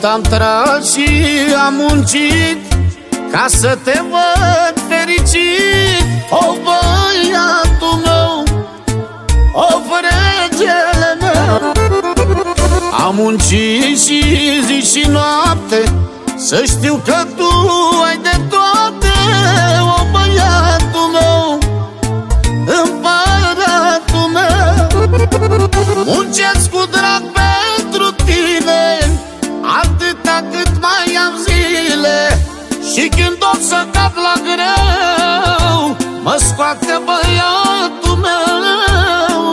Cât am tras și am muncit ca să te văd fericit, o băiatul meu, o regele meu. Am muncit și zi și noapte, să știu că tu ai de toate, o băiatul meu, împăratul meu. Muncesc cu drag pentru tine, atâta cât mai am zile, și când o să cad la greu, mă scoate băiatul meu.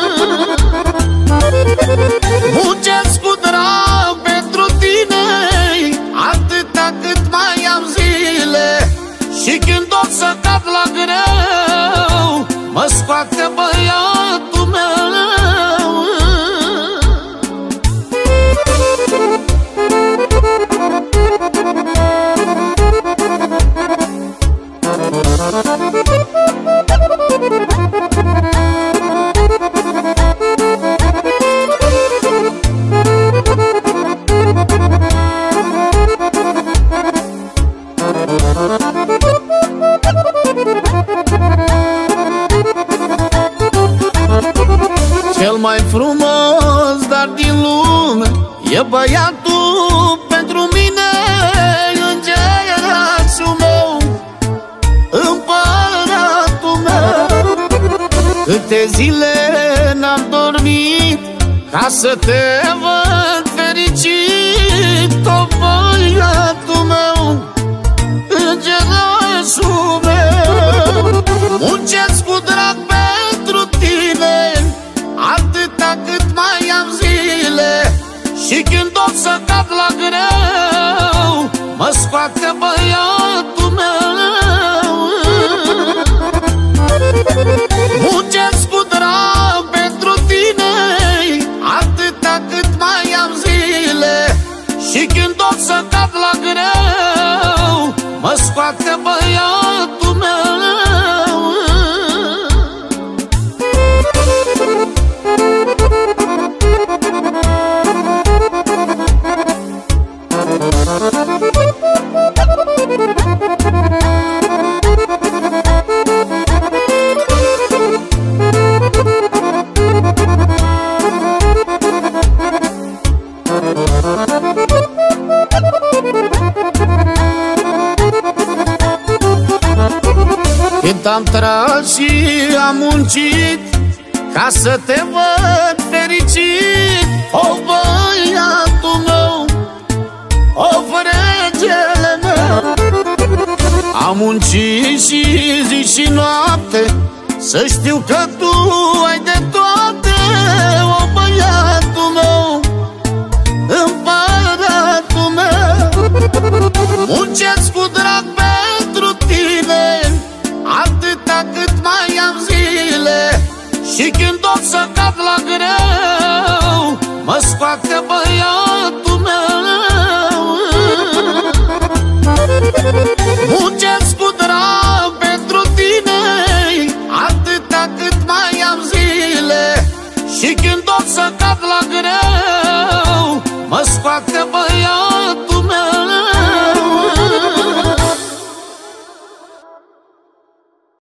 Muncesc cu drag pentru tine, atâta cât mai am zile, și când o să cad la greu, mă scoate băiatul meu. Cel mai frumos dar din lume e băiatul pentru mine, îngerașul meu, împăratul meu. Câte zile n-am dormit ca să te văd fericit, o băiatul meu, îngerașul meu. Muncesc cu drag pentru tine, atâta cât mai am zile, și când o să cad la greu, mă scoate băiatul meu. Muncesc cu drag pentru tine, atâta cât mai am zile, și când o să cad la greu, mă scoate băiatul meu. Cât am tras și am muncit ca să te văd fericit, o băiatul meu, o regele meu. Am muncit și zi și noapte, să știu că tu ai de toate, o băiatul meu, împăratul meu. Muncesc cu drag pentru tine, atâta cât mai am zile, și când o să cad la greu, mă scoate băiatul meu. Muncesc cu drag pentru tine, atâta cât mai am zile, și când o să cad la greu, mă scoate